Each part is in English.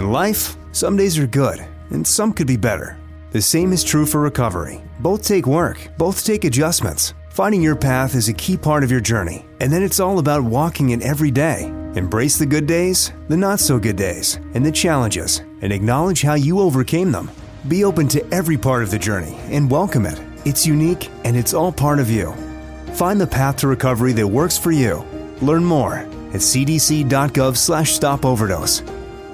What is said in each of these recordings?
In life, some days are good, and some could be better. The same is true for recovery. Both take work, both take adjustments. Finding your path is a key part of your journey, and then it's all about walking it every day. Embrace the good days, the not-so-good days, and the challenges, and acknowledge how you overcame them. Be open to every part of the journey and welcome it. It's unique, and it's all part of you. Find the path to recovery that works for you. Learn more at cdc.gov/stopoverdose.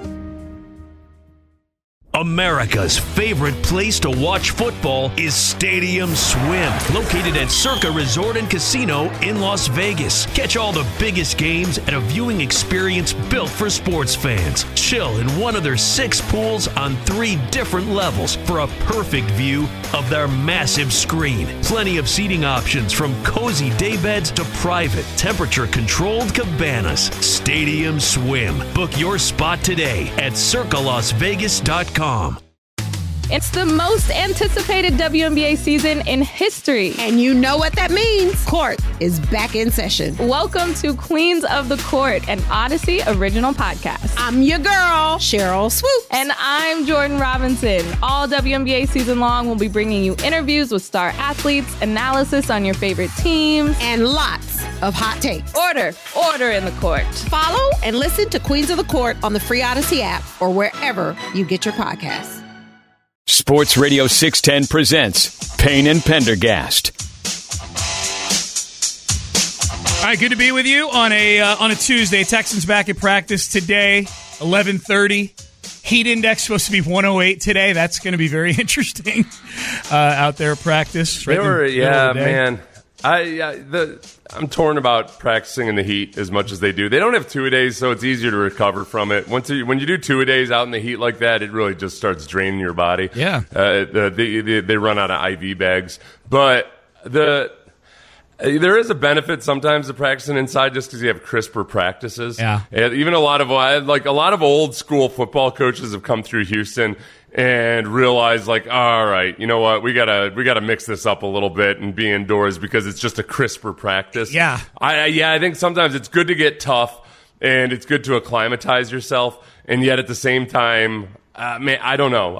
America's favorite place to watch football is Stadium Swim, located at Circa Resort and Casino in Las Vegas. Catch all the biggest games at a viewing experience built for sports fans. Chill in one of their 6 pools on 3 different levels for a perfect view of their massive screen. Plenty of seating options from cozy daybeds to private, temperature-controlled cabanas. Stadium Swim. Book your spot today at circalasvegas.com. It's the most anticipated WNBA season in history. And you know what that means. Court is back in session. Welcome to Queens of the Court, an Odyssey original podcast. I'm your girl, Cheryl Swoop. And I'm Jordan Robinson. All WNBA season long, we'll be bringing you interviews with star athletes, analysis on your favorite teams, and lots of hot takes. Order in the court. Follow and listen to Queens of the Court on the free Odyssey app or wherever you get your podcasts. Sports Radio 610 presents Payne and Pendergast. All right, good to be with you on a Tuesday. Texans back at practice today, 11:30. Heat index supposed to be 108 today. That's going to be very interesting out there at practice. Man. I'm torn about practicing in the heat as much as they do. They don't have two-a-days, so it's easier to recover from it. When you do two-a-days out in the heat like that, it really just starts draining your body. Yeah. They run out of IV bags. But there is a benefit sometimes to practicing inside just because you have crisper practices. Yeah. And even a lot of old school football coaches have come through Houston and realize, all right, you know what, we gotta mix this up a little bit and be indoors because it's just a crisper practice. Yeah. I think sometimes it's good to get tough and it's good to acclimatize yourself, and yet at the same time, I don't know.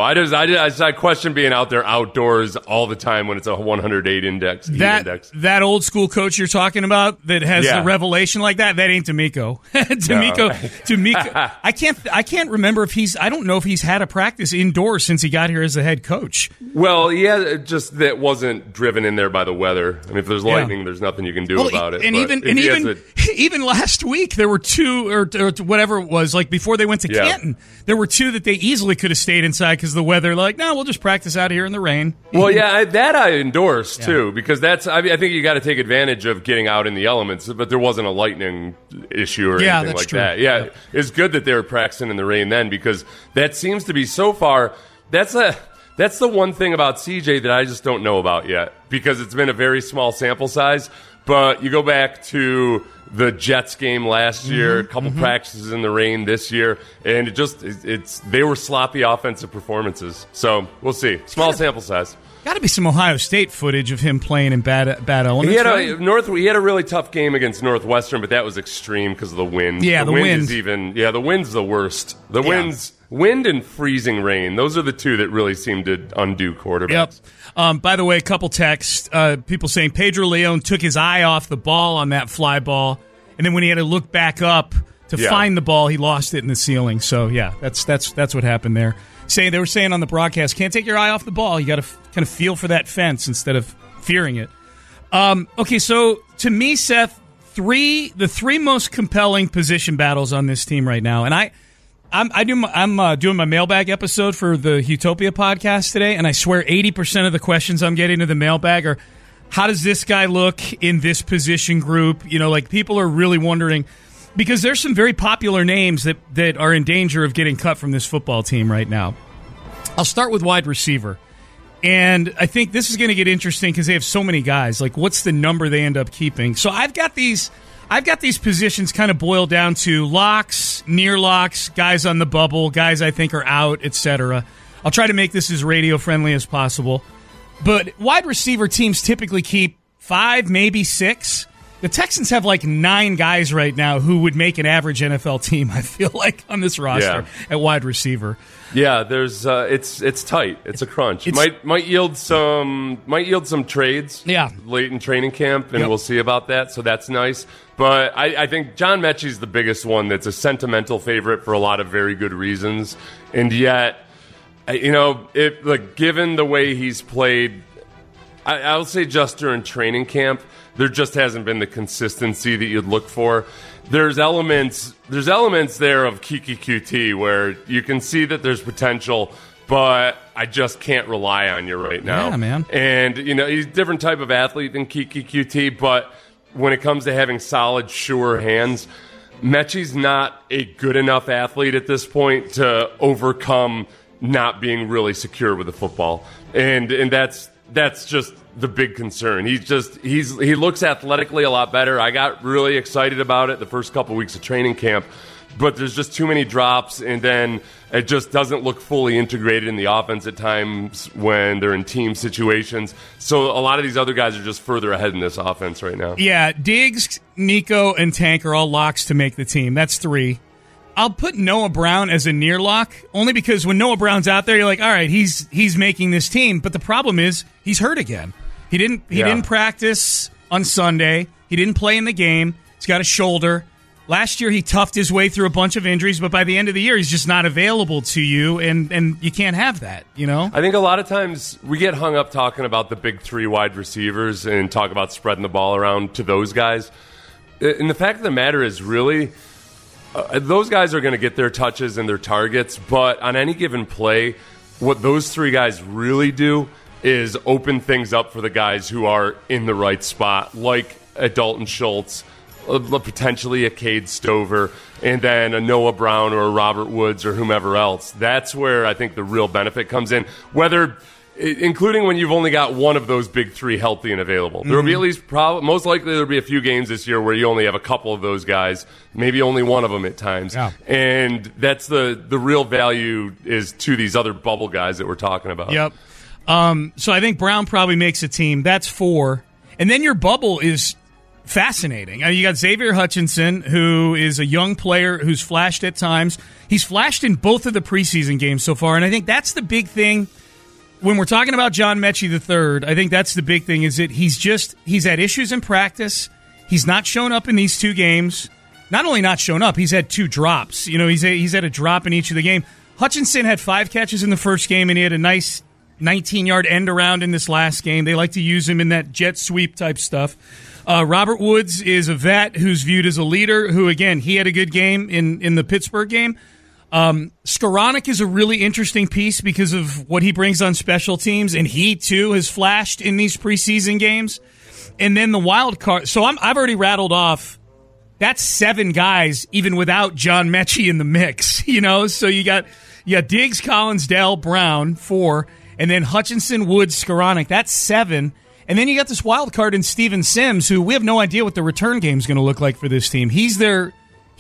I question being out there outdoors all the time when it's a 108 index. That old school coach you're talking about that has the revelation like that ain't D'Amico. D'Amico. I can't remember I don't know if he's had a practice indoors since he got here as the head coach. Well, yeah, just that wasn't driven in there by the weather. I mean, if there's lightning, there's nothing you can do about it. And even last week there were 2 or whatever it was, like before they went to Canton, there were 2 that they easily could have stayed inside because the weather, we'll just practice out here in the rain. Well, yeah, I endorse, too, because I think you got to take advantage of getting out in the elements, but there wasn't a lightning issue or anything like true. that. Yeah, it's good that they were practicing in the rain then, because that seems to be so far, that's the one thing about CJ that I just don't know about yet, because it's been a very small sample size, but you go back to the Jets game last year, a couple practices in the rain this year, and they were sloppy offensive performances. So we'll see. Small sample size. Got to be some Ohio State footage of him playing in bad elements. He had a really tough game against Northwestern, but that was extreme because of the wind. Yeah, the wind. The wind's the worst. Wind and freezing rain. Those are the 2 that really seem to undo quarterbacks. Yep. By the way, a couple texts. People saying Pedro Leon took his eye off the ball on that fly ball, and then when he had to look back up to find the ball, he lost it in the ceiling. So yeah, that's what happened there. They were saying on the broadcast, can't take your eye off the ball. You got to kind of feel for that fence instead of fearing it. Okay, so to me, Seth, the 3 most compelling position battles on this team right now, and I'm doing my mailbag episode for the Utopia podcast today, and I swear 80% of the questions I'm getting to the mailbag are, how does this guy look in this position group? People are really wondering, because there's some very popular names that are in danger of getting cut from this football team right now. I'll start with wide receiver. And I think this is going to get interesting because they have so many guys. What's the number they end up keeping? So I've got these positions kind of boiled down to locks, near locks, guys on the bubble, guys I think are out, etc. I'll try to make this as radio-friendly as possible. But wide receiver teams typically keep 5, maybe 6. The Texans have like 9 guys right now who would make an average NFL team, I feel like, on this roster at wide receiver. Yeah, there's it's tight. It's a crunch. It might yield some trades late in training camp, and we'll see about that. So that's nice. But I think John Mechie's the biggest one that's a sentimental favorite for a lot of very good reasons. And yet, given the way he's played, I'll say just during training camp, there just hasn't been the consistency that you'd look for. There's elements there of Kiki QT where you can see that there's potential, but I just can't rely on you right now. Yeah, man. And, he's a different type of athlete than Kiki QT, but when it comes to having solid, sure hands, Mechie's not a good enough athlete at this point to overcome not being really secure with the football. And that's just the big concern. He looks athletically a lot better. I got really excited about it the first couple weeks of training camp, but there's just too many drops, and then it just doesn't look fully integrated in the offense at times when they're in team situations. So a lot of these other guys are just further ahead in this offense right now. Yeah, Diggs, Nico, and Tank are all locks to make the team. That's 3. I'll put Noah Brown as a near lock, only because when Noah Brown's out there, you're like, all right, he's making this team. But the problem is he's hurt again. He didn't practice on Sunday. He didn't play in the game. He's got a shoulder. Last year he toughed his way through a bunch of injuries, but by the end of the year he's just not available to you, and you can't have that, I think a lot of times we get hung up talking about the big 3 wide receivers and talk about spreading the ball around to those guys. And the fact of the matter is really those guys are going to get their touches and their targets, but on any given play, what those 3 guys really do is open things up for the guys who are in the right spot, like a Dalton Schultz, potentially a Cade Stover, and then a Noah Brown or a Robert Woods or whomever else. That's where I think the real benefit comes in, including when you've only got one of those big 3 healthy and available. There will be at least most likely there will be a few games this year where you only have a couple of those guys, maybe only one of them at times. Yeah. And that's the real value is to these other bubble guys that we're talking about. Yep. So I think Brown probably makes a team. That's 4. And then your bubble is fascinating. You got Xavier Hutchinson, who is a young player who's flashed at times. He's flashed in both of the preseason games so far, and I think that's the big thing. When we're talking about John Mechie III, I think that's the big thing, is that he's had issues in practice. He's not shown up in these 2 games. Not only not shown up, he's had 2 drops. He's had a drop in each of the game. Hutchinson had 5 catches in the first game, and he had a nice 19-yard end around in this last game. They like to use him in that jet sweep type stuff. Robert Woods is a vet who's viewed as a leader, who, again, he had a good game in the Pittsburgh game. Skoranek is a really interesting piece because of what he brings on special teams, and he, too, has flashed in these preseason games. And then the wild card. So I've already rattled off. That's 7 guys, even without John Mechie in the mix. So you got Diggs, Collins, Dell, Brown, 4, and then Hutchinson, Woods, Skoranek. That's 7. And then you got this wild card in Steven Sims, who we have no idea what the return game is going to look like for this team. He's their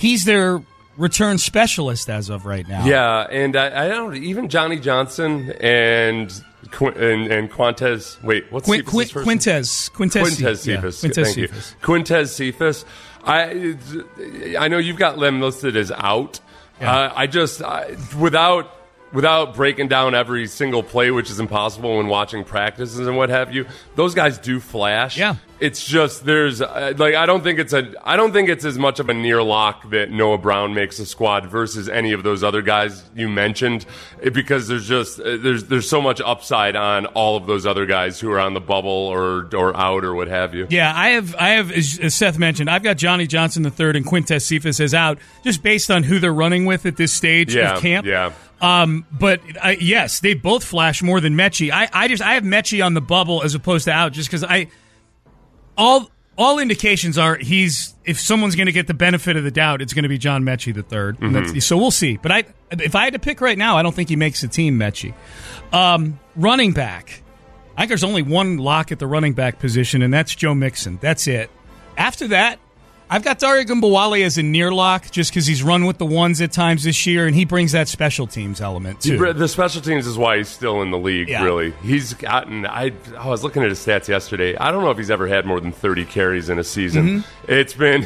return specialist as of right now. Yeah, and I don't even Johnny Johnson and Quintez. Wait, what's Cephas' first name? Quintez Cephas. Yeah, Thank you. Quintez Cephas. I know you've got Lem listed as out. Yeah. Without breaking down every single play, which is impossible when watching practices and what have you, those guys do flash. Yeah. It's just there's I don't think it's as much of a near lock that Noah Brown makes a squad versus any of those other guys you mentioned, because there's so much upside on all of those other guys who are on the bubble or out or what have you. Yeah, I have as Seth mentioned, I've got Johnny Johnson III and Quintez Cephas as out just based on who they're running with at this stage of camp. Yeah. But yes, they both flash more than Mechie. I have Mechie on the bubble as opposed to out, just because all indications are if someone's going to get the benefit of the doubt, it's going to be John Mechie III. Mm-hmm. So we'll see. But if I had to pick right now, I don't think he makes the team, Mechie. Running back, I think there's only one lock at the running back position, and that's Joe Mixon. That's it. After that, I've got Dare Ogunbowale as a near lock just because he's run with the ones at times this year, and he brings that special teams element, too. The special teams is why he's still in the league, really. He's gotten, I was looking at his stats yesterday. I don't know if he's ever had more than 30 carries in a season. It's been,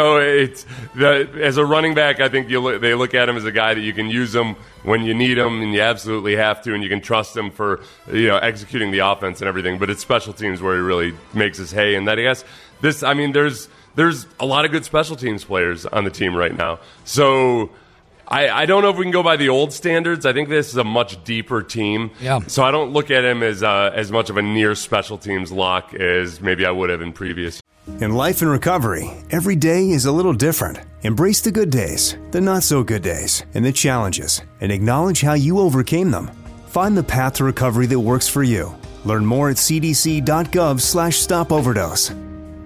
as a running back, I think they look at him as a guy that you can use him when you need him, and you absolutely have to, and you can trust him for executing the offense and everything. But it's special teams where he really makes his hay. And that, I guess, there's a lot of good special teams players on the team right now. So I don't know if we can go by the old standards. I think this is a much deeper team. Yeah. So I don't look at him as much of a near special teams lock as maybe I would have in previous. In life and recovery, every day is a little different. Embrace the good days, the not so good days, and the challenges, and acknowledge how you overcame them. Find the path to recovery that works for you. Learn more at cdc.gov/stopoverdose.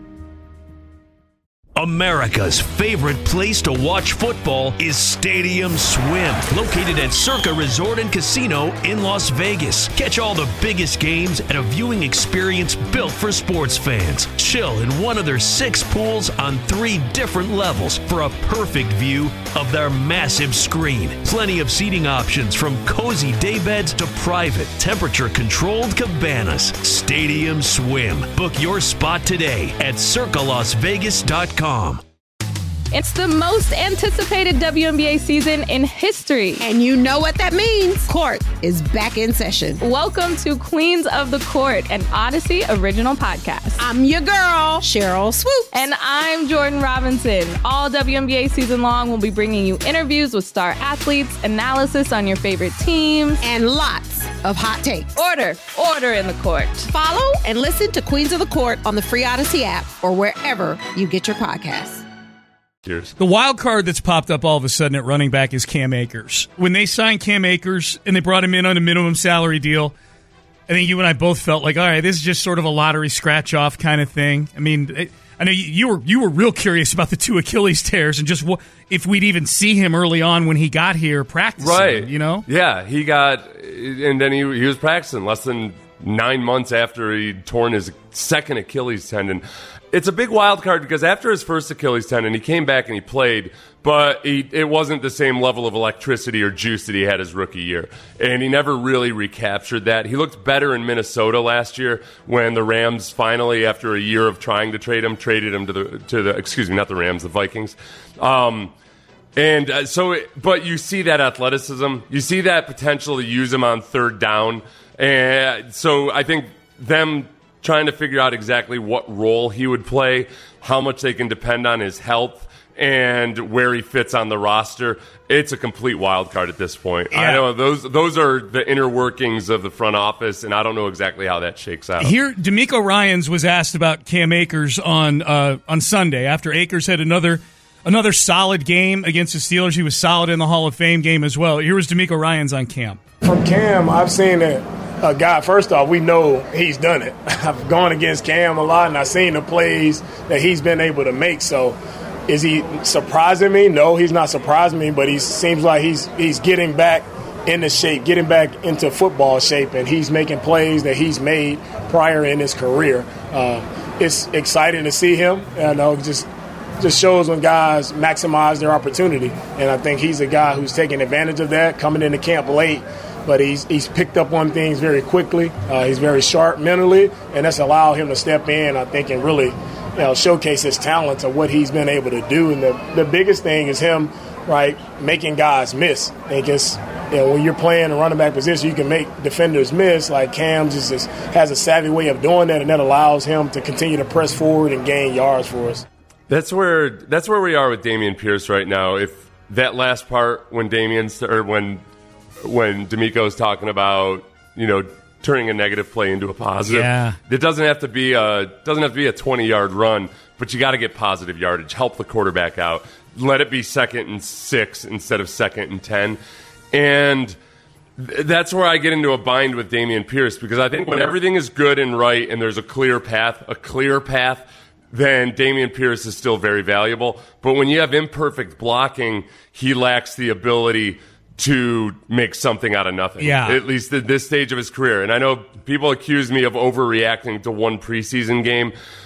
America's favorite place to watch football is Stadium Swim, located at Circa Resort and Casino in Las Vegas. Catch all the biggest games at a viewing experience built for sports fans. Chill in one of their 6 pools on 3 different levels for a perfect view of their massive screen. Plenty of seating options from cozy daybeds to private, temperature-controlled cabanas. Stadium Swim. Book your spot today at circalasvegas.com. It's the most anticipated WNBA season in history. And you know what that means. Court is back in session. Welcome to Queens of the Court, an Odyssey original podcast. I'm your girl, Cheryl Swoops. And I'm Jordan Robinson. All WNBA season long, we'll be bringing you interviews with star athletes, analysis on your favorite teams, and lots of hot takes. Order in the court. Follow and listen to Queens of the Court on the free Odyssey app or wherever you get your podcasts. The wild card that's popped up all of a sudden at running back is Cam Akers. When they signed Cam Akers and they brought him in on a minimum salary deal, I think you and I both felt like, all right, this is just sort of a lottery scratch-off kind of thing. I mean, I know you were real curious about the 2 Achilles tears and just if we'd even see him early on when he got here practicing, right? Yeah, he got, and then he was practicing less than 9 months after he'd torn his second Achilles tendon. It's a big wild card because after his first Achilles tendon, he came back and he played, but it wasn't the same level of electricity or juice that he had his rookie year. And he never really recaptured that. He looked better in Minnesota last year when the Rams finally, after a year of trying to trade him, traded him to the Vikings. But you see that athleticism, you see that potential to use him on third down. And so I think them trying to figure out exactly what role he would play, how much they can depend on his health, and where he fits on the roster. It's a complete wild card at this point. Yeah. I know those are the inner workings of the front office, and I don't know exactly how that shakes out. Here, D'Amico Ryans was asked about Cam Akers on Sunday after Akers had another solid game against the Steelers. He was solid in the Hall of Fame game as well. Here was D'Amico Ryans on Cam. From Cam, I've seen that. A guy, first off, we know he's done it. I've gone against Cam a lot, and I've seen the plays that he's been able to make. So is he surprising me? No, he's not surprising me, but he seems like he's getting back into shape, getting back into football shape, and he's making plays that he's made prior in his career. It's exciting to see him. Just shows when guys maximize their opportunity, and I think he's a guy who's taking advantage of that, coming into camp late. But he's picked up on things very quickly. He's very sharp mentally, and that's allowed him to step in, I think, and really showcase his talent of what he's been able to do. And the biggest thing is him, right, making guys miss. I think it's, when you're playing a running back position, you can make defenders miss. Like Cam just has a savvy way of doing that, and that allows him to continue to press forward and gain yards for us. That's where we are with Dameon Pierce right now. If that last part when D'Amico's talking about, turning a negative play into a positive. Yeah. It doesn't have to be a 20-yard run, but you got to get positive yardage. Help the quarterback out. Let it be 2nd and 6 instead of 2nd and 10. And that's where I get into a bind with Dameon Pierce, because I think when everything is good and right and there's a clear path, then Dameon Pierce is still very valuable. But when you have imperfect blocking, he lacks the ability to make something out of nothing, at least at this stage of his career. And I know people accuse me of overreacting to one preseason game.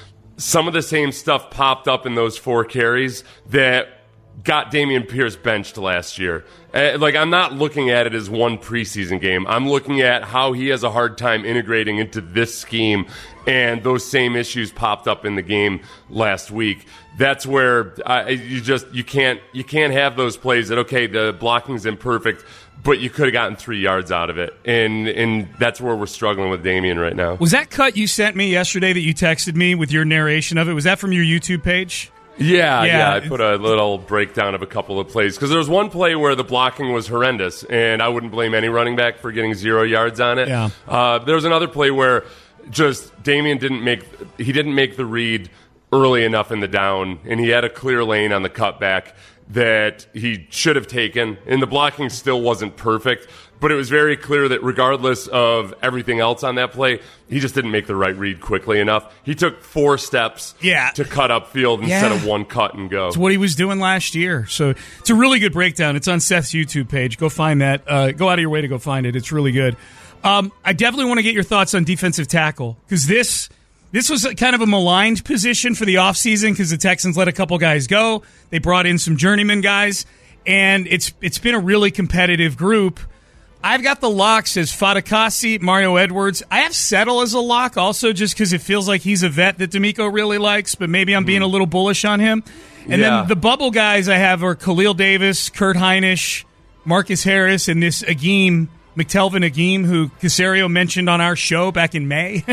some of the same stuff popped up in those 4 carries that got Dameon Pierce benched last year. I'm not looking at it as one preseason game. I'm looking at how he has a hard time integrating into this scheme, and those same issues popped up in the game last week. That's where you can't have those plays that, okay, the blocking's imperfect, but you could have gotten 3 yards out of it. And that's where we're struggling with Dameon right now. Was that cut you sent me yesterday that you texted me with your narration of it, was that from your YouTube page? Yeah. I put a little breakdown of a couple of plays because there was one play where the blocking was horrendous, and I wouldn't blame any running back for getting 0 yards on it. Yeah. There was another play where just Dameon didn't make the read early enough in the down, and he had a clear lane on the cutback that he should have taken, and the blocking still wasn't perfect. But it was very clear that regardless of everything else on that play, he just didn't make the right read quickly enough. He took 4 steps to cut upfield instead of 1 cut and go. It's what he was doing last year. So it's a really good breakdown. It's on Seth's YouTube page. Go find that. Go out of your way to go find it. It's really good. I definitely want to get your thoughts on defensive tackle because this was kind of a maligned position for the offseason because the Texans let a couple guys go. They brought in some journeyman guys, and it's been a really competitive group. I've got the locks as Fatukasi, Mario Edwards. I have Settle as a lock also just because it feels like he's a vet that D'Amico really likes, but maybe I'm being a little bullish on him. And then the bubble guys I have are Khalil Davis, Kurt Heinisch, Marcus Harris, and this McTelvin Agim, who Caserio mentioned on our show back in May.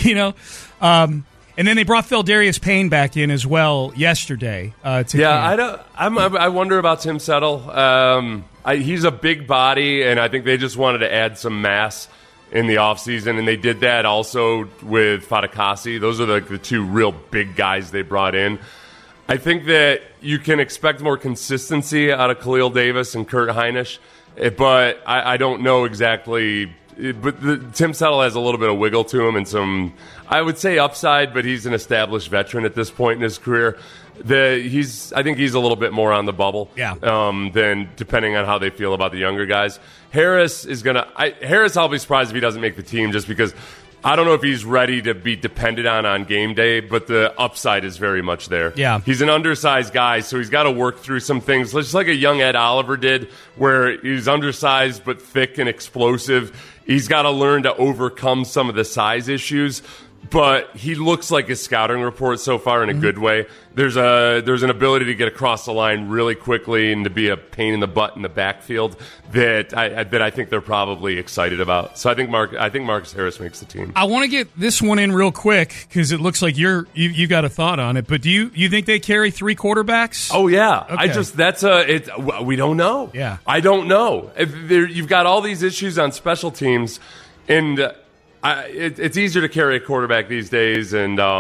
And then they brought Feldarius Payne back in as well yesterday. I wonder about Tim Settle. He's a big body, and I think they just wanted to add some mass in the offseason, and they did that also with Fatukasi. Those are the 2 real big guys they brought in. I think that you can expect more consistency out of Khalil Davis and Kurt Heinisch, but I don't know exactly. But Tim Settle has a little bit of wiggle to him and some, I would say, upside, but he's an established veteran at this point in his career. I think he's a little bit more on the bubble than depending on how they feel about the younger guys. Harris I'll be surprised if he doesn't make the team just because I don't know if he's ready to be depended on game day, but the upside is very much there. Yeah. He's an undersized guy, so he's got to work through some things, just like a young Ed Oliver did, where he's undersized but thick and explosive. He's got to learn to overcome some of the size issues, but he looks like his scouting report so far in a good way. There's an ability to get across the line really quickly and to be a pain in the butt in the backfield that I think they're probably excited about. So I think Marcus Harris makes the team. I want to get this one in real quick because it looks like you got a thought on it. But do you think they carry 3 quarterbacks? Oh yeah, okay. We don't know. Yeah, I don't know. You've got all these issues on special teams, and it's easier to carry a quarterback these days,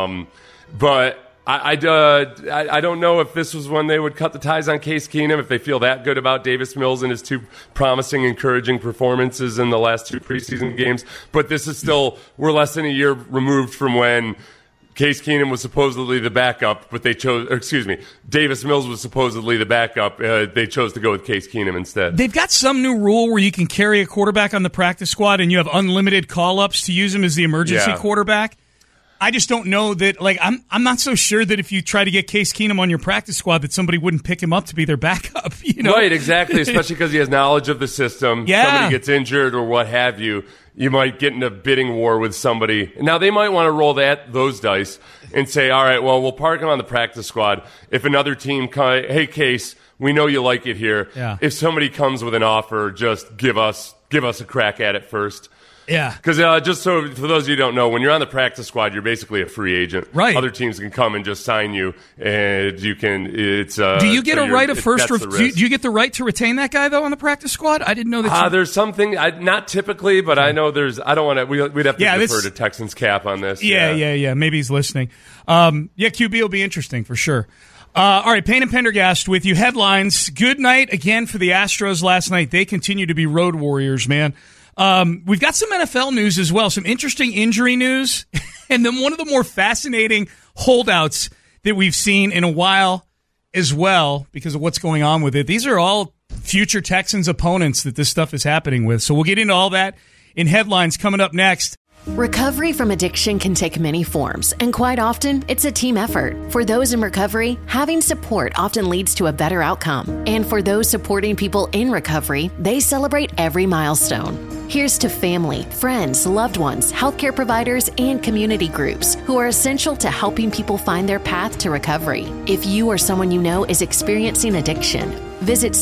but I don't know if this was when they would cut the ties on Case Keenum, if they feel that good about Davis Mills and his 2 promising, encouraging performances in the last 2 preseason games. But this is we're less than a year removed from when Case Keenum was supposedly the backup, but Davis Mills was supposedly the backup. They chose to go with Case Keenum instead. They've got some new rule where you can carry a quarterback on the practice squad and you have unlimited call-ups to use him as the emergency quarterback. I just don't know that, I'm not so sure that if you try to get Case Keenum on your practice squad that somebody wouldn't pick him up to be their backup, Right, exactly, especially because he has knowledge of the system. Yeah. Somebody gets injured or what have you. You might get in a bidding war with somebody. Now, they might want to roll those dice and say, all right, well, we'll park him on the practice squad. If another team hey, Case, we know you like it here. Yeah. If somebody comes with an offer, just give us a crack at it first. Yeah. Because just so for those of you who don't know, when you're on the practice squad, you're basically a free agent. Right. Other teams can come and just sign you, and you can. Do you get a right of first? Do you get the right to retain that guy though on the practice squad? I didn't know that. There's something not typically, but I know there's. I don't want to. We'd have to defer to Texans Cap on this. Yeah. Maybe he's listening. QB will be interesting for sure. All right, Payne and Pendergast with you. Headlines. Good night again for the Astros last night. They continue to be road warriors, man. We've got some NFL news as well, some interesting injury news, and then one of the more fascinating holdouts that we've seen in a while as well because of what's going on with it. These are all future Texans opponents that this stuff is happening with. So we'll get into all that in headlines coming up next. Recovery from addiction can take many forms, and quite often, it's a team effort. For those in recovery, having support often leads to a better outcome. And for those supporting people in recovery, they celebrate every milestone. Here's to family, friends, loved ones, healthcare providers, and community groups who are essential to helping people find their path to recovery. If you or someone you know is experiencing addiction, visit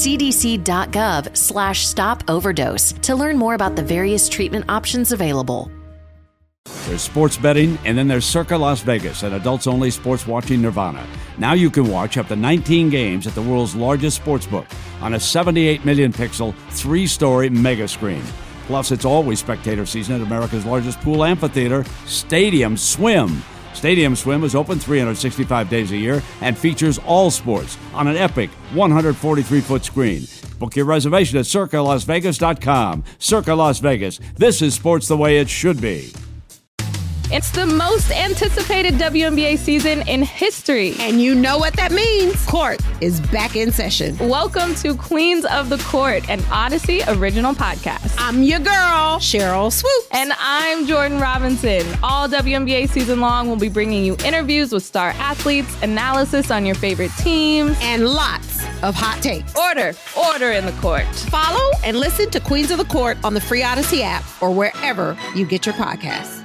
cdc.gov/stop-overdose to learn more about the various treatment options available. There's sports betting, and then there's Circa Las Vegas, an adults-only sports watching nirvana. Now you can watch up to 19 games at the world's largest sportsbook on a 78 million pixel, 3-story mega screen. Plus, it's always spectator season at America's largest pool amphitheater, Stadium Swim. Stadium Swim is open 365 days a year and features all sports on an epic 143-foot screen. Book your reservation at CircaLasVegas.com. Circa Las Vegas. This is sports the way it should be. It's the most anticipated WNBA season in history. And you know what that means. Court is back in session. Welcome to Queens of the Court, an Odyssey original podcast. I'm your girl, Cheryl Swoop. And I'm Jordan Robinson. All WNBA season long, we'll be bringing you interviews with star athletes, analysis on your favorite teams, and lots of hot takes. Order in the court. Follow and listen to Queens of the Court on the free Odyssey app or wherever you get your podcasts.